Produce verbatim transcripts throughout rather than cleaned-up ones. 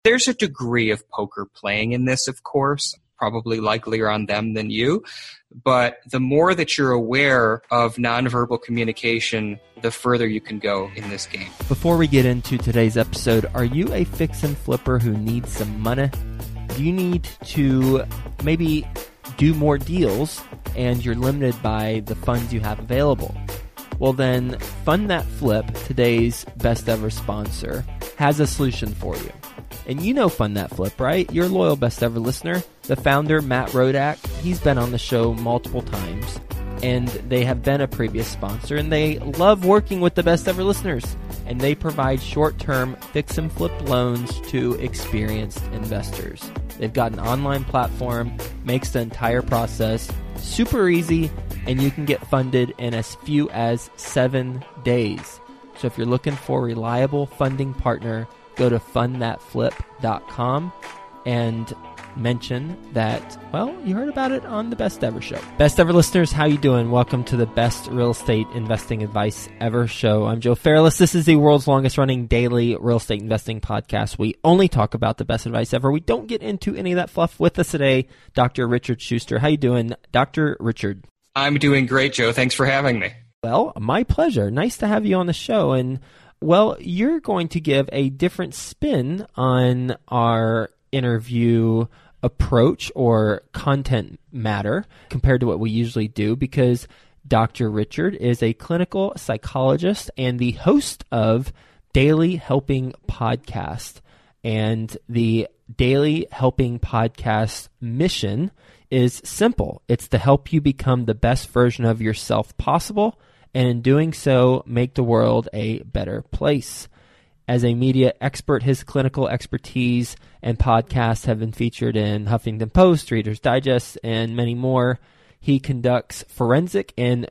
There's a degree of poker playing in this, of course, probably likelier on them than you. But the more that you're aware of nonverbal communication, the further you can go in this game. Before we get into today's episode, are you a fix and flipper who needs some money? Do you need to maybe do more deals and you're limited by the funds you have available? Well then, Fund That Flip, today's best ever sponsor, has a solution for you. And you know Fund That Flip, right? You're a loyal best ever listener. The founder, Matt Rodak, he's been on the show multiple times, and they have been a previous sponsor, and they love working with the best ever listeners. And they provide short-term fix and flip loans to experienced investors. They've got an online platform, makes the entire process super easy, and you can get funded in as few as seven days. So if you're looking for a reliable funding partner, go to fund that flip dot com and mention that, well, you heard about it on the Best Ever Show. Best Ever listeners, how you doing? Welcome to the best real estate investing advice ever show. I'm Joe Fairless. This is the world's longest running daily real estate investing podcast. We only talk about the best advice ever. We don't get into any of that fluff. With us today, Doctor Richard Schuster. How you doing, Doctor Richard? I'm doing great, Joe. Thanks for having me. Well, my pleasure. Nice to have you on the show. And, well, you're going to give a different spin on our interview approach or content matter compared to what we usually do, because Doctor Richard is a clinical psychologist and the host of Daily Helping Podcast. And the Daily Helping Podcast mission is simple. It's to help you become the best version of yourself possible, and in doing so, make the world a better place. As a media expert, his clinical expertise and podcasts have been featured in Huffington Post, Reader's Digest, and many more. He conducts forensic and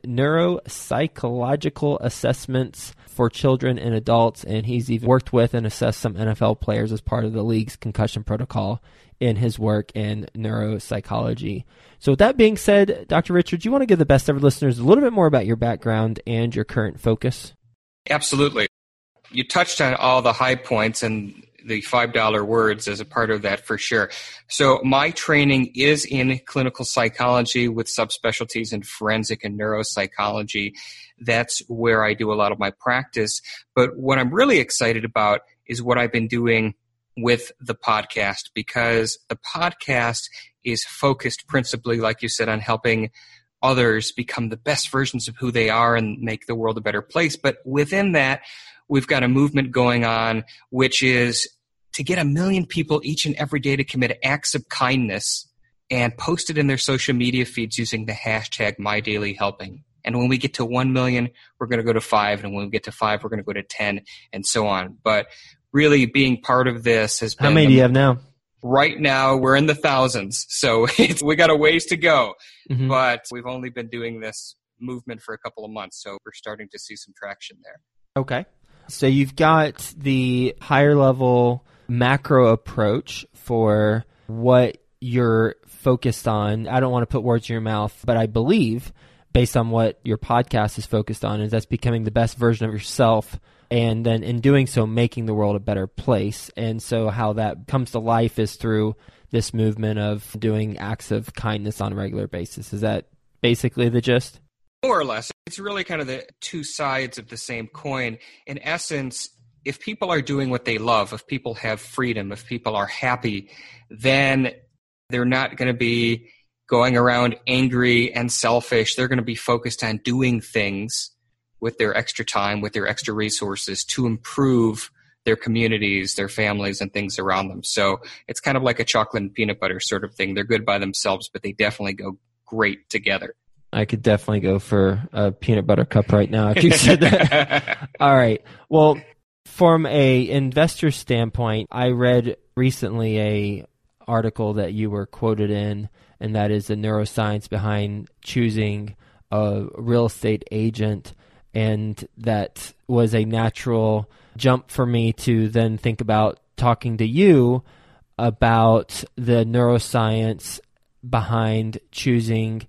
neuropsychological assessments for children and adults, and he's even worked with and assessed some N F L players as part of the league's concussion protocol in his work in neuropsychology. So with that being said, Doctor Richard, do you want to give the best ever listeners a little bit more about your background and your current focus? Absolutely. You touched on all the high points and the five dollar words as a part of that for sure. So my training is in clinical psychology with subspecialties in forensic and neuropsychology. That's where I do a lot of my practice. But what I'm really excited about is what I've been doing with the podcast, because the podcast is focused principally, like you said, on helping others become the best versions of who they are and make the world a better place. But within that, we've got a movement going on, which is to get a million people each and every day to commit acts of kindness and post it in their social media feeds using the hashtag MyDailyHelping. And when we get to one million, we're going to go to five. And when we get to five, we're going to go to ten and so on. But really being part of this has been... How many do you have now? Right now, we're in the thousands. So it's, we got a ways to go. Mm-hmm. But we've only been doing this movement for a couple of months. So we're starting to see some traction there. Okay. So you've got the higher level macro approach for what you're focused on. I don't want to put words in your mouth, but I believe, based on what your podcast is focused on, is that's becoming the best version of yourself, and then in doing so, making the world a better place. And so how that comes to life is through this movement of doing acts of kindness on a regular basis. Is that basically the gist? More or less. It's really kind of the two sides of the same coin. In essence, if people are doing what they love, if people have freedom, if people are happy, then they're not going to be going around angry and selfish. They're going to be focused on doing things with their extra time, with their extra resources to improve their communities, their families, and things around them. So it's kind of like a chocolate and peanut butter sort of thing. They're good by themselves, but they definitely go great together. I could definitely go for a peanut butter cup right now if you said that. All right. Well, from a investor standpoint, I read recently a article that you were quoted in, and that is the neuroscience behind choosing a real estate agent. And that was a natural jump for me to then think about talking to you about the neuroscience behind choosing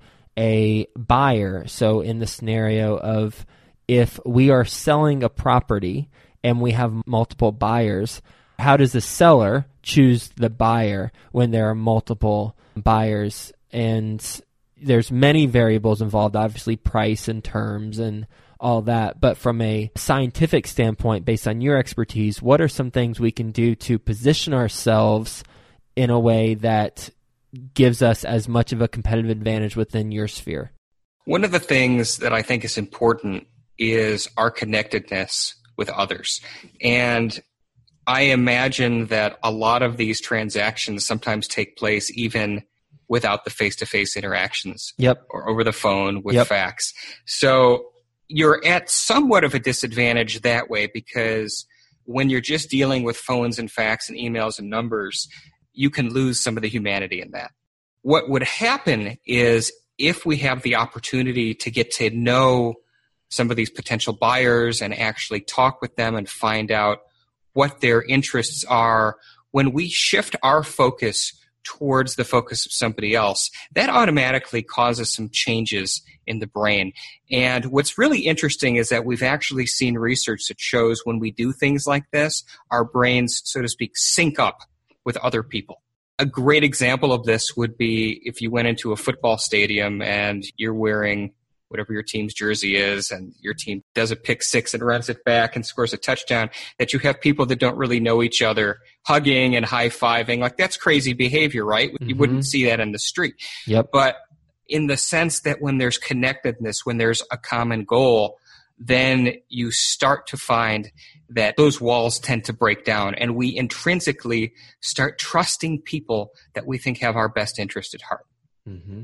a buyer. So in the scenario of if we are selling a property and we have multiple buyers, how does the seller choose the buyer when there are multiple buyers? And there's many variables involved, obviously price and terms and all that. But from a scientific standpoint, based on your expertise, what are some things we can do to position ourselves in a way that gives us as much of a competitive advantage within your sphere? One of the things that I think is important is our connectedness with others. And I imagine that a lot of these transactions sometimes take place even without the face-to-face interactions. Yep. Or over the phone with yep. fax. So you're at somewhat of a disadvantage that way, because when you're just dealing with phones and fax and emails and numbers, you can lose some of the humanity in that. What would happen is if we have the opportunity to get to know some of these potential buyers and actually talk with them and find out what their interests are, when we shift our focus towards the focus of somebody else, that automatically causes some changes in the brain. And what's really interesting is that we've actually seen research that shows when we do things like this, our brains, so to speak, sync up with other people. A great example of this would be if you went into a football stadium and you're wearing whatever your team's jersey is, and your team does a pick six and runs it back and scores a touchdown, that you have people that don't really know each other hugging and high-fiving. Like, that's crazy behavior, right? Mm-hmm. You wouldn't see that in the street. Yep. But in the sense that when there's connectedness, when there's a common goal, then you start to find that those walls tend to break down, and we intrinsically start trusting people that we think have our best interest at heart. Mm-hmm.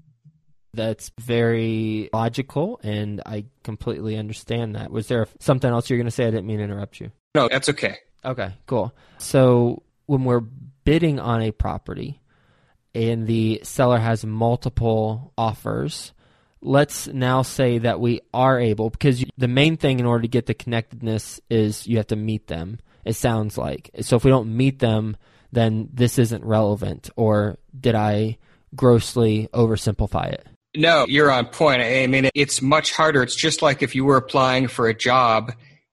That's very logical, and I completely understand that. Was there something else you're going to say? I didn't mean to interrupt you. No, that's okay. Okay, cool. So when we're bidding on a property and the seller has multiple offers, let's now say that we are able, because the main thing in order to get the connectedness is you have to meet them, it sounds like. So if we don't meet them, then this isn't relevant, or did I grossly oversimplify it? No, you're on point. I mean, it's much harder. It's just like if you were applying for a job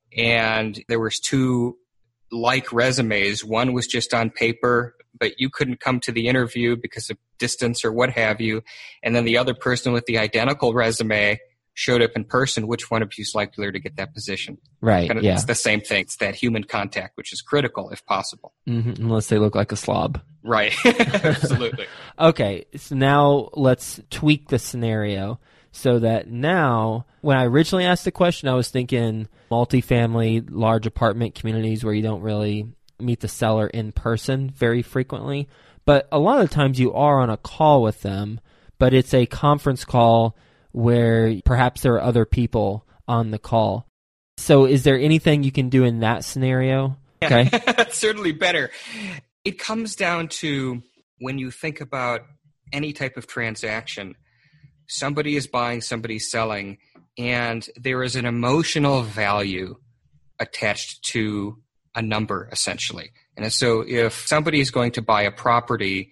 and there was two like resumes. One was just on paper, but you couldn't come to the interview because of distance or what have you. And then the other person with the identical resume showed up in person. Which one of you is likelier to get that position? Right, kind of, yeah. It's the same thing. It's that human contact, which is critical if possible. Mm-hmm, unless they look like a slob. Right. Absolutely. Okay, so now let's tweak the scenario so that now, when I originally asked the question, I was thinking multifamily, large apartment communities where you don't really meet the seller in person very frequently. But a lot of times you are on a call with them, but it's a conference call where perhaps there are other people on the call. So is there anything you can do in that scenario? Okay. That's certainly better. It comes down to when you think about any type of transaction, somebody is buying, somebody's selling, and there is an emotional value attached to a number, essentially. And so if somebody is going to buy a property,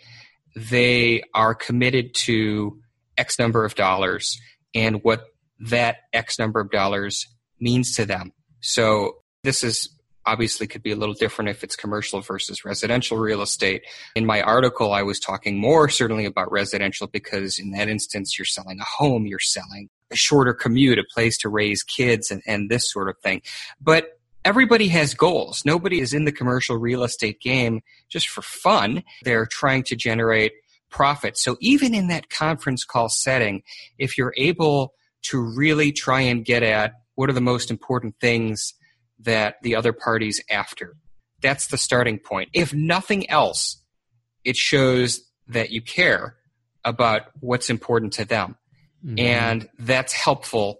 they are committed to X number of dollars and what that X number of dollars means to them. So this is obviously could be a little different if it's commercial versus residential real estate. In my article, I was talking more certainly about residential because in that instance, you're selling a home, you're selling a shorter commute, a place to raise kids, and, and this sort of thing. But everybody has goals. Nobody is in the commercial real estate game just for fun. They're trying to generate profit. So even in that conference call setting, if you're able to really try and get at what are the most important things that the other party's after, that's the starting point. If nothing else, it shows that you care about what's important to them. Mm-hmm. And that's helpful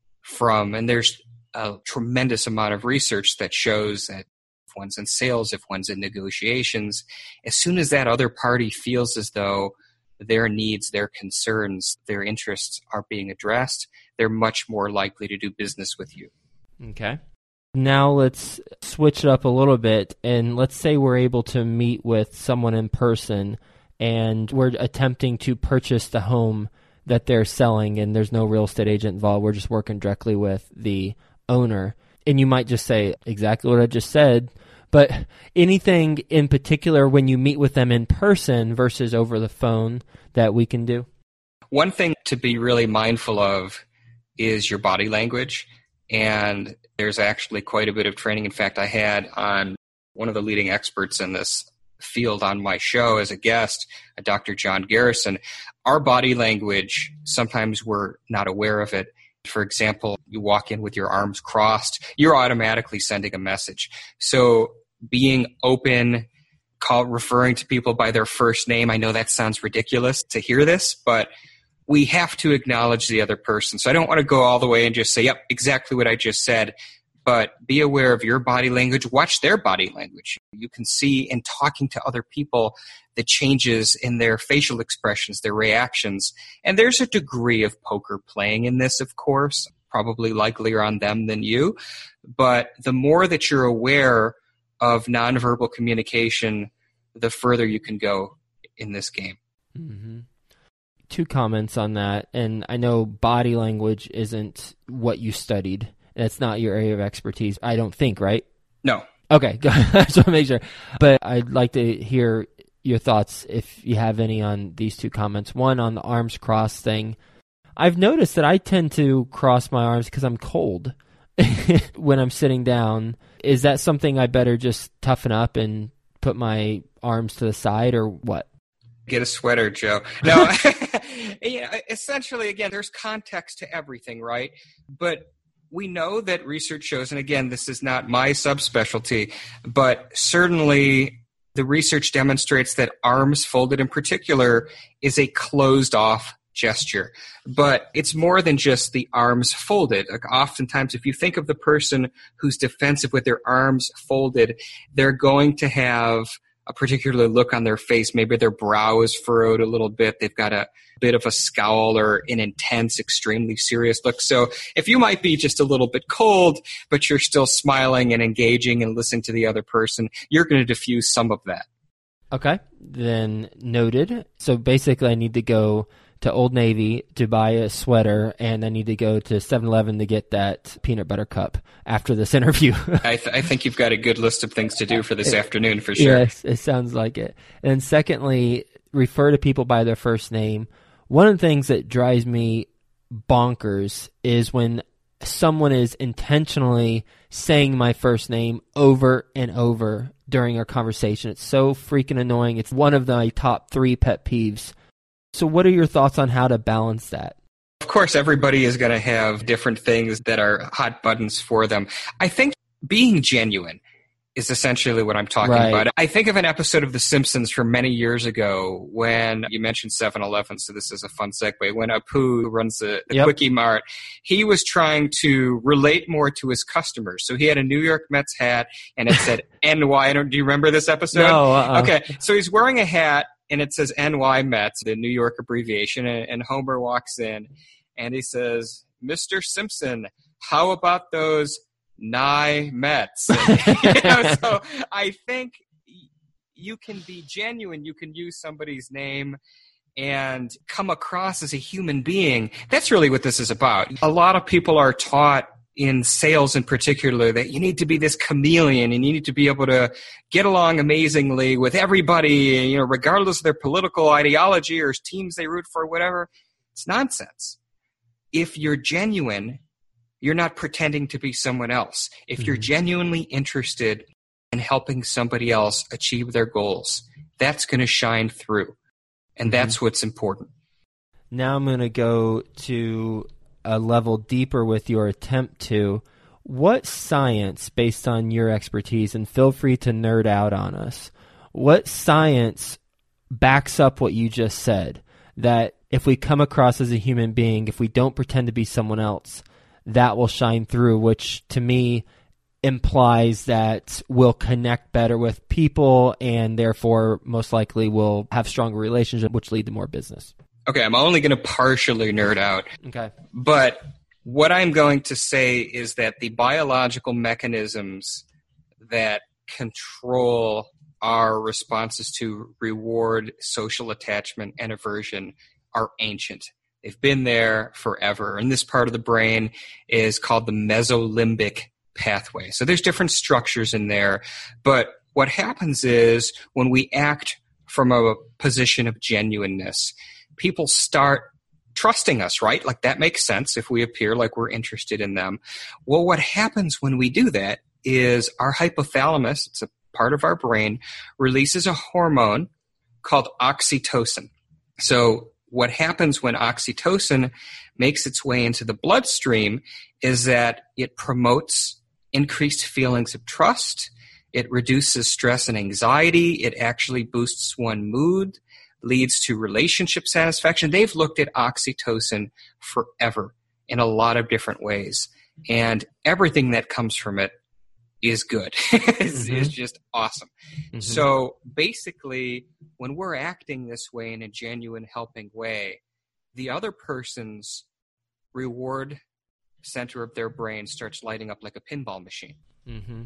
from, and there's a tremendous amount of research that shows that if one's in sales, if one's in negotiations, as soon as that other party feels as though their needs, their concerns, their interests are being addressed, they're much more likely to do business with you. Okay. Now let's switch it up a little bit, and let's say we're able to meet with someone in person and we're attempting to purchase the home that they're selling, and there's no real estate agent involved. We're just working directly with the owner. And you might just say exactly what I just said, But anything in particular when you meet with them in person versus over the phone that we can do? One thing to be really mindful of is your body language. And there's actually quite a bit of training. In fact, I had on one of the leading experts in this field on my show as a guest, Doctor John Garrison. Our body language, sometimes we're not aware of it. For example, you walk in with your arms crossed, you're automatically sending a message. So being open, call, referring to people by their first name, I know that sounds ridiculous to hear this, but we have to acknowledge the other person. So I don't want to go all the way and just say, yep, exactly what I just said, but be aware of your body language. Watch their body language. You can see in talking to other people the changes in their facial expressions, their reactions. And there's a degree of poker playing in this, of course, probably likelier on them than you. But the more that you're aware of nonverbal communication, the further you can go in this game. Mm-hmm. Two comments on that. And I know body language isn't what you studied. That's not your area of expertise, I don't think, right? No. Okay, I just want to make sure. But I'd like to hear your thoughts, if you have any, on these two comments. One, on the arms crossed thing. I've noticed that I tend to cross my arms because I'm cold when I'm sitting down. Is that something I better just toughen up and put my arms to the side, or what? Get a sweater, Joe. No, you know, essentially, again, there's context to everything, right? But we know that research shows, and again, this is not my subspecialty, but certainly the research demonstrates that arms folded in particular is a closed-off gesture. But it's more than just the arms folded. Like oftentimes, if you think of the person who's defensive with their arms folded, they're going to have a particular look on their face. Maybe their brow is furrowed a little bit. They've got a bit of a scowl or an intense, extremely serious look. So if you might be just a little bit cold, but you're still smiling and engaging and listening to the other person, you're going to diffuse some of that. Okay, then noted. So basically I need to go to Old Navy to buy a sweater, and I need to go to seven eleven to get that peanut butter cup after this interview. I, th- I think you've got a good list of things to do for this afternoon, for sure. Yes, it sounds like it. And secondly, refer to people by their first name. One of the things that drives me bonkers is when someone is intentionally saying my first name over and over during our conversation. It's so freaking annoying. It's one of my top three pet peeves. So what are your thoughts on how to balance that? Of course, everybody is going to have different things that are hot buttons for them. I think being genuine is essentially what I'm talking right. about. I think of an episode of The Simpsons from many years ago when you mentioned seven eleven, so this is a fun segue. When Apu, who runs the, the yep. Quickie Mart, he was trying to relate more to his customers. So he had a New York Mets hat, and it said N Y. I don't, do you remember this episode? No. Uh-uh. Okay, so he's wearing a hat, and it says N Y Mets, the New York abbreviation, and, and Homer walks in, and he says, Mister Simpson, how about those Nye Mets? And, you know, so I think you can be genuine. You can use somebody's name and come across as a human being. That's really what this is about. A lot of people are taught in sales in particular that you need to be this chameleon and you need to be able to get along amazingly with everybody, you know, regardless of their political ideology or teams they root for, whatever. It's nonsense. If you're genuine, you're not pretending to be someone else. If mm-hmm. you're genuinely interested in helping somebody else achieve their goals, that's going to shine through. And mm-hmm. that's what's important. Now I'm going to go to a level deeper with your attempt to. What science, based on your expertise, and feel free to nerd out on us, what science backs up what you just said, that if we come across as a human being, if we don't pretend to be someone else, that will shine through, which to me implies that we'll connect better with people and therefore most likely will have stronger relationships, which lead to more business. Okay, I'm only going to partially nerd out. Okay. But what I'm going to say is that the biological mechanisms that control our responses to reward, social attachment, and aversion are ancient. They've been there forever. And this part of the brain is called the mesolimbic pathway. So there's different structures in there. But what happens is when we act from a position of genuineness, people start trusting us, right? Like that makes sense if we appear like we're interested in them. Well, what happens when we do that is our hypothalamus, it's a part of our brain, releases a hormone called oxytocin. So what happens when oxytocin makes its way into the bloodstream is that it promotes increased feelings of trust. It reduces stress and anxiety. It actually boosts one's mood, leads to relationship satisfaction. They've looked at oxytocin forever in a lot of different ways. And everything that comes from it is good. it's, mm-hmm. it's just awesome. Mm-hmm. So basically, when we're acting this way in a genuine, helping way, the other person's reward center of their brain starts lighting up like a pinball machine. Mm-hmm.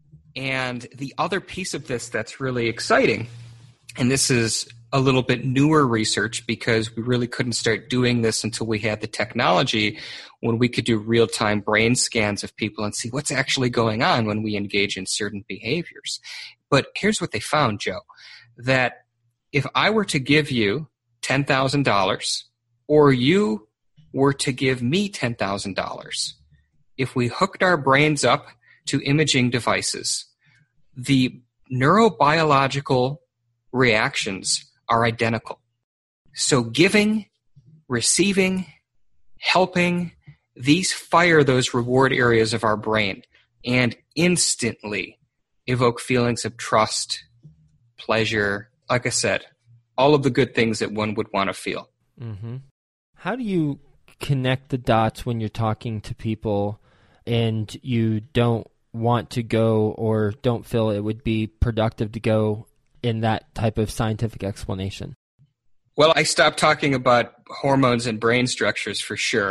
And the other piece of this that's really exciting, and this is a little bit newer research because we really couldn't start doing this until we had the technology when we could do real-time brain scans of people and see what's actually going on when we engage in certain behaviors. But here's what they found, Joe, that if I were to give you ten thousand dollars or you were to give me ten thousand dollars, if we hooked our brains up to imaging devices, the neurobiological reactions are identical. So giving, receiving, helping, these fire those reward areas of our brain and instantly evoke feelings of trust, pleasure, like I said, all of the good things that one would want to feel. Mm-hmm. How do you connect the dots when you're talking to people and you don't want to go or don't feel it would be productive to go in that type of scientific explanation? Well, I stopped talking about hormones and brain structures for sure.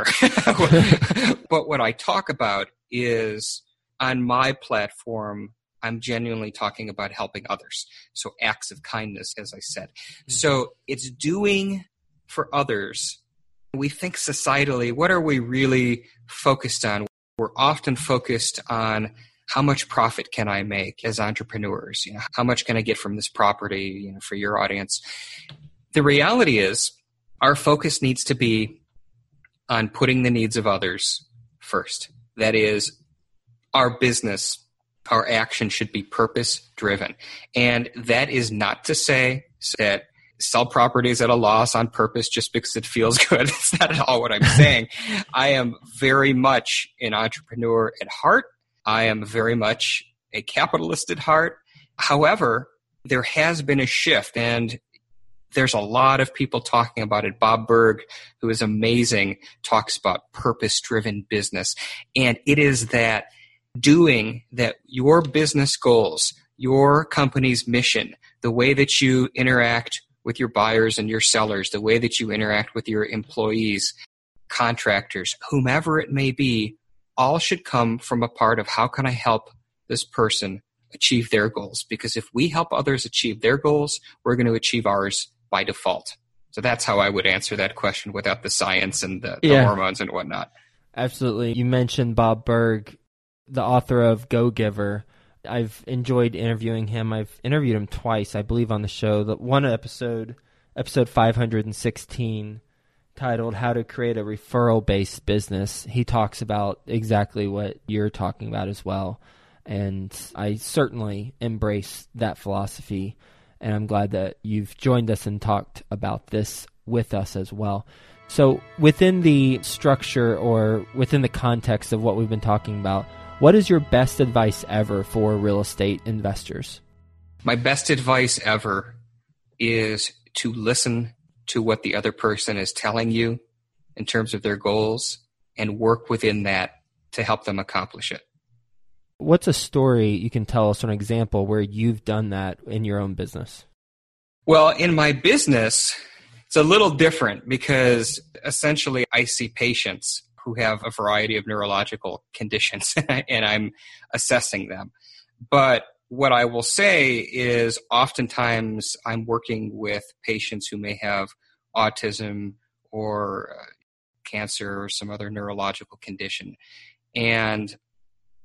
But what I talk about is on my platform, I'm genuinely talking about helping others. So acts of kindness, as I said. Mm-hmm. So it's doing for others. We think societally, what are we really focused on? We're often focused on how much profit can I make as entrepreneurs? You know, how much can I get from this property, you know, for your audience? The reality is our focus needs to be on putting the needs of others first. That is, our business, our action should be purpose-driven. And that is not to say that sell properties at a loss on purpose just because it feels good. It's not at all what I'm saying. I am very much an entrepreneur at heart. I am very much a capitalist at heart. However, there has been a shift, and there's a lot of people talking about it. Bob Burg, who is amazing, talks about purpose-driven business. And it is that doing that your business goals, your company's mission, the way that you interact with your buyers and your sellers, the way that you interact with your employees, contractors, whomever it may be, all should come from a part of how can I help this person achieve their goals? Because if we help others achieve their goals, we're going to achieve ours by default. So that's how I would answer that question without the science and the, the yeah. hormones and whatnot. Absolutely. You mentioned Bob Burg, the author of Go Giver. I've enjoyed interviewing him. I've interviewed him twice, I believe, on the show. The one episode, episode five hundred sixteen, titled How to Create a Referral-Based Business. He talks about exactly what you're talking about as well. And I certainly embrace that philosophy. And I'm glad that you've joined us and talked about this with us as well. So within the structure or within the context of what we've been talking about, what is your best advice ever for real estate investors? My best advice ever is to listen to what the other person is telling you in terms of their goals and work within that to help them accomplish it. What's a story you can tell us, an example where you've done that in your own business? Well, in my business, it's a little different because essentially I see patients who have a variety of neurological conditions and I'm assessing them. But what I will say is oftentimes I'm working with patients who may have autism or uh, cancer or some other neurological condition. And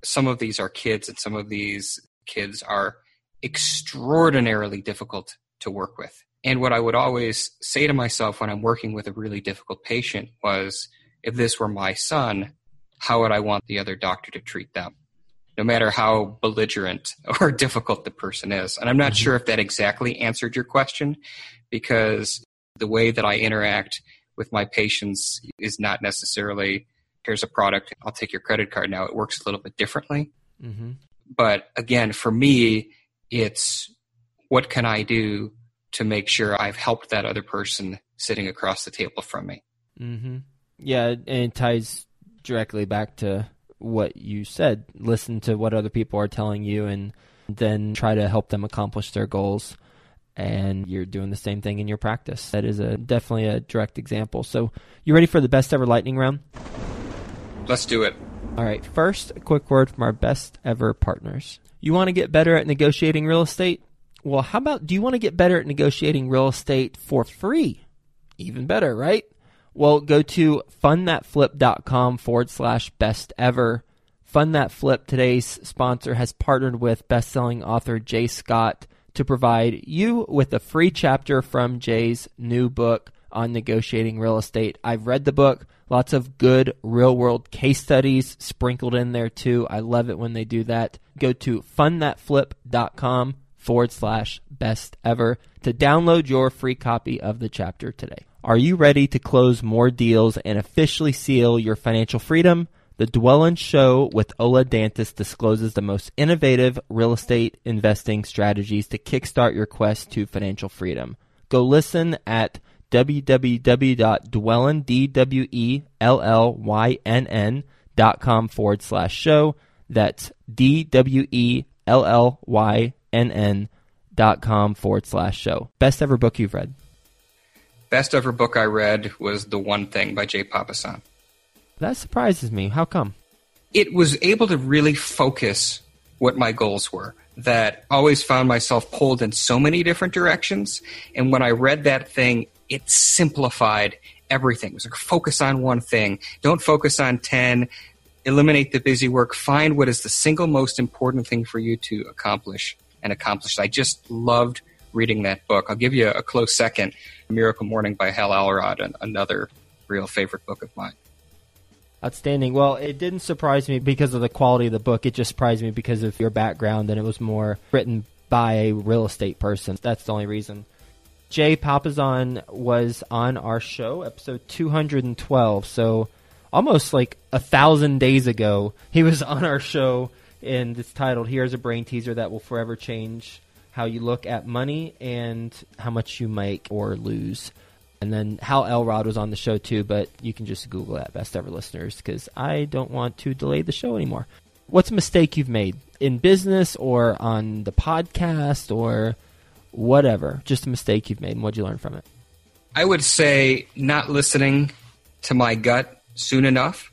some of these are kids, and some of these kids are extraordinarily difficult to work with. And what I would always say to myself when I'm working with a really difficult patient was, if this were my son, how would I want the other doctor to treat them? No matter how belligerent or difficult the person is. And I'm not mm-hmm. sure if that exactly answered your question, because the way that I interact with my patients is not necessarily, here's a product, I'll take your credit card now. It works a little bit differently. Mm-hmm. But again, for me, it's what can I do to make sure I've helped that other person sitting across the table from me. Mm-hmm. Yeah, and it ties directly back to what you said. Listen to what other people are telling you and then try to help them accomplish their goals. And you're doing the same thing in your practice. That is a definitely a direct example. So you ready for the best ever lightning round? Let's do it. All right. First, a quick word from our best ever partners. You want to get better at negotiating real estate? Well, how about, do you want to get better at negotiating real estate for free? Even better, right? Well, go to fundthatflip.com forward slash best ever. Fund That Flip, today's sponsor, has partnered with best-selling author Jay Scott to provide you with a free chapter from Jay's new book on negotiating real estate. I've read the book. Lots of good real-world case studies sprinkled in there, too. I love it when they do that. Go to fundthatflip.com forward slash best ever to download your free copy of the chapter today. Are you ready to close more deals and officially seal your financial freedom? The Dwellyn Show with Ola Dantis discloses the most innovative real estate investing strategies to kickstart your quest to financial freedom. Go listen at www.dwellyn, D W E L L Y N N dot com forward slash show. That's D W E L L Y N N dot com forward slash show. Best ever book you've read? Best ever book I read was The One Thing by Jay Papasan. That surprises me. How come? It was able to really focus what my goals were. That I always found myself pulled in so many different directions. And when I read that thing, it simplified everything. It was like, focus on one thing. Don't focus on ten. Eliminate the busy work. Find what is the single most important thing for you to accomplish and accomplish. I just loved reading that book. I'll give you a close second. Miracle Morning by Hal Elrod, another real favorite book of mine. Outstanding. Well, it didn't surprise me because of the quality of the book. It just surprised me because of your background, and it was more written by a real estate person. That's the only reason. Jay Papasan was on our show, episode two hundred twelve, so almost like a thousand days ago, he was on our show, and it's titled, Here's a Brain Teaser That Will Forever Change How You Look at Money and How Much You Make or Lose. And then Hal Elrod was on the show too, but you can just Google that, best ever listeners, because I don't want to delay the show anymore. What's a mistake you've made in business or on the podcast or whatever? Just a mistake you've made, and what'd you learn from it? I would say not listening to my gut soon enough.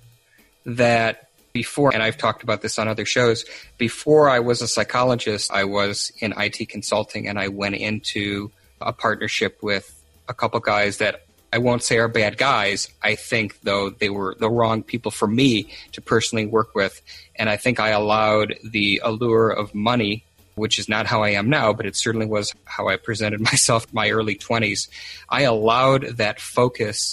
That before, and I've talked about this on other shows, before I was a psychologist, I was in I T consulting, and I went into a partnership with a couple guys that I won't say are bad guys. I think, though, they were the wrong people for me to personally work with. And I think I allowed the allure of money, which is not how I am now, but it certainly was how I presented myself in my early twenties. I allowed that focus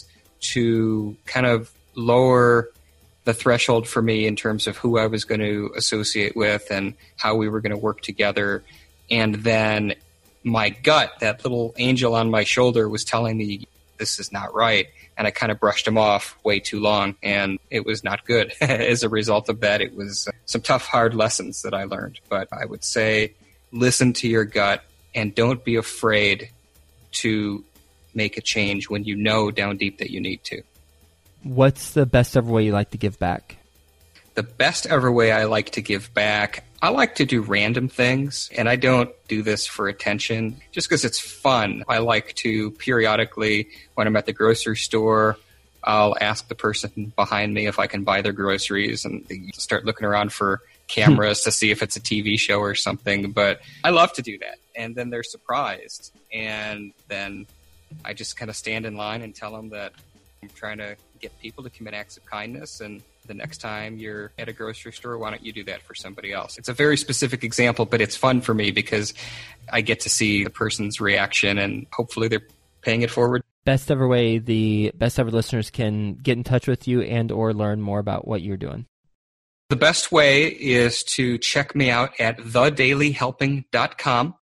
to kind of lower the threshold for me in terms of who I was going to associate with and how we were going to work together. And then my gut, that little angel on my shoulder, was telling me this is not right. And I kind of brushed him off way too long, and it was not good. As a result of that, it was some tough, hard lessons that I learned. But I would say listen to your gut and don't be afraid to make a change when you know down deep that you need to. What's the best ever way you like to give back? The best ever way I like to give back, I like to do random things, and I don't do this for attention just because it's fun. I like to periodically, when I'm at the grocery store, I'll ask the person behind me if I can buy their groceries, and they start looking around for cameras to see if it's a T V show or something. But I love to do that, and then they're surprised, and then I just kind of stand in line and tell them that I'm trying to get people to commit acts of kindness, and The next time you're at a grocery store, why don't you do that for somebody else? It's a very specific example, but it's fun for me because I get to see the person's reaction and hopefully they're paying it forward. Best ever way the best ever listeners can get in touch with you and or learn more about what you're doing. The best way is to check me out at the daily helping dot com,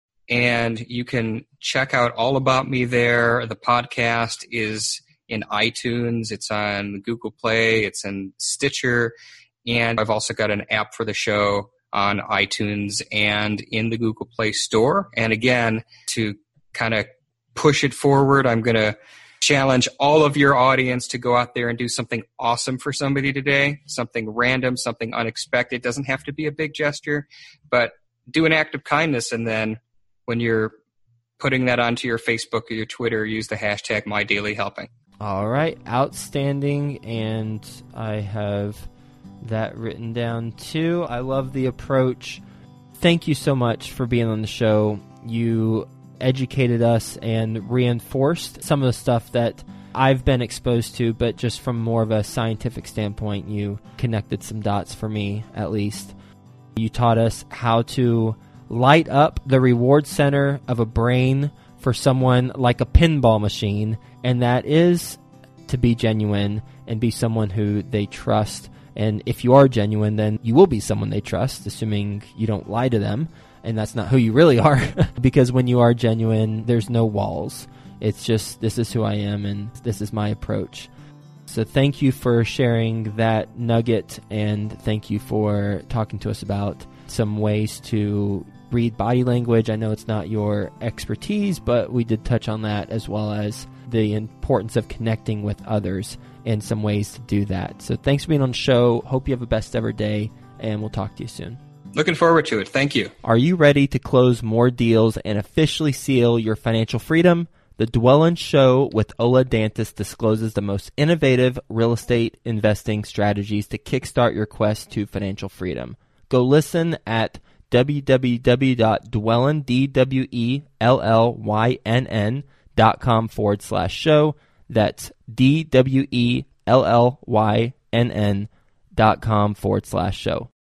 and you can check out all about me there. The podcast is in iTunes, it's on Google Play, it's in Stitcher, and I've also got an app for the show on iTunes and in the Google Play Store. And again, to kind of push it forward, I'm going to challenge all of your audience to go out there and do something awesome for somebody today, something random, something unexpected. It doesn't have to be a big gesture, but do an act of kindness, and then when you're putting that onto your Facebook or your Twitter, use the hashtag MyDailyHelping. All right, outstanding, and I have that written down too. I love the approach. Thank you so much for being on the show. You educated us and reinforced some of the stuff that I've been exposed to, but just from more of a scientific standpoint, you connected some dots for me, at least. You taught us how to light up the reward center of a brain for someone like a pinball machine, and that is to be genuine and be someone who they trust. And if you are genuine, then you will be someone they trust, assuming you don't lie to them, and that's not who you really are. Because when you are genuine, there's no walls. It's just, this is who I am, and this is my approach. So thank you for sharing that nugget, and thank you for talking to us about some ways to read body language. I know it's not your expertise, but we did touch on that, as well as the importance of connecting with others and some ways to do that. So thanks for being on the show. Hope you have a best ever day, and we'll talk to you soon. Looking forward to it. Thank you. Are you ready to close more deals and officially seal your financial freedom? The Dwellyn Show with Ola Dantis discloses the most innovative real estate investing strategies to kickstart your quest to financial freedom. Go listen at www.dwellyn, D W E L L Y N N dot com forward slash show. That's D W E L L Y N N dot com forward slash show.